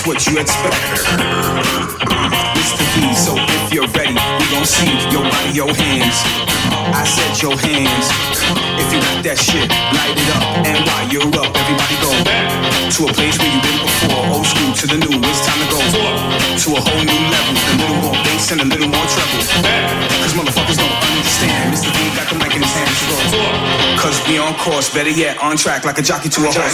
what you expect. Mr. V, so if you're ready, we gon' see your body, your hands. I said your hands. If you got that shit, light it up. And while you're up, everybody go to a place where you've been before. Old school to the new, it's time to go to a whole new level. A little more bass and a little more treble. Cause motherfuckers don't understand. Mr. V got the mic in his hands. Cause we on course, better yet, on track like a jockey to a horse.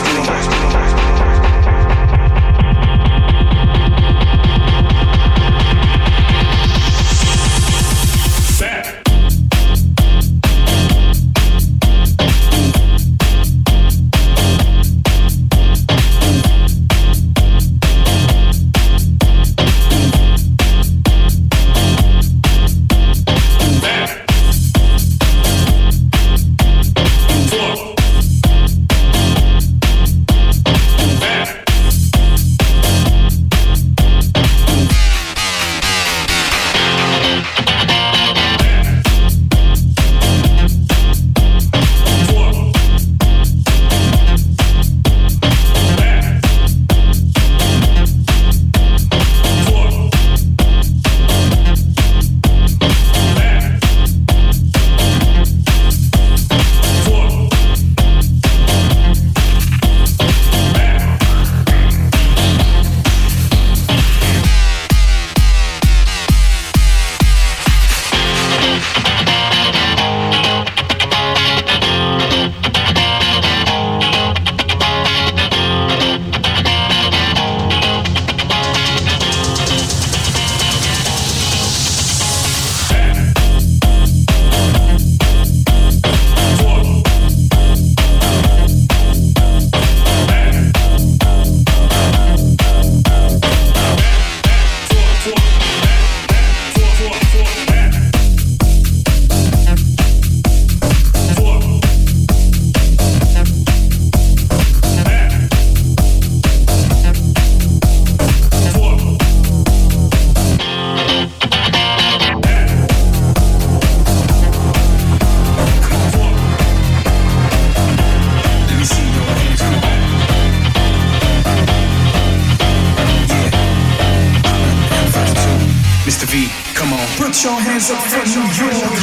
Put your hands up for New York.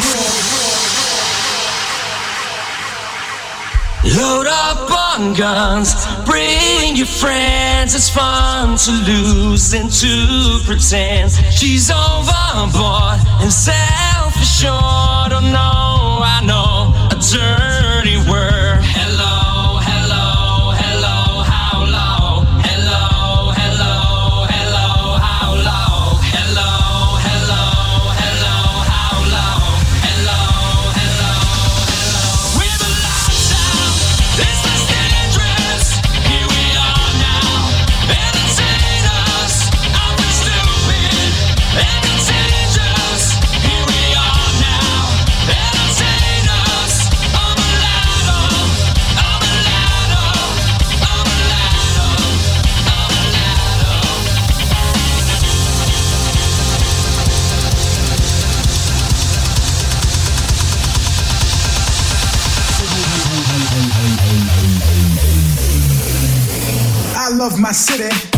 Load up on guns, bring your friends. It's fun to lose and to pretend. She's overboard and self-assured. Oh no, I know a dirty word. Hello, hello, hello, how low? Hello, hello, hello, how low? Hello, hello, hello, how low? Hello, hello, hello. We're the lights out. This is dangerous. Here we are now. Entertain us. Are we stupid? Entertain us. Here we are now. Entertain us. I'm a ladder. I'm a ladder. I'm a ladder. I'm a ladder. I love my city.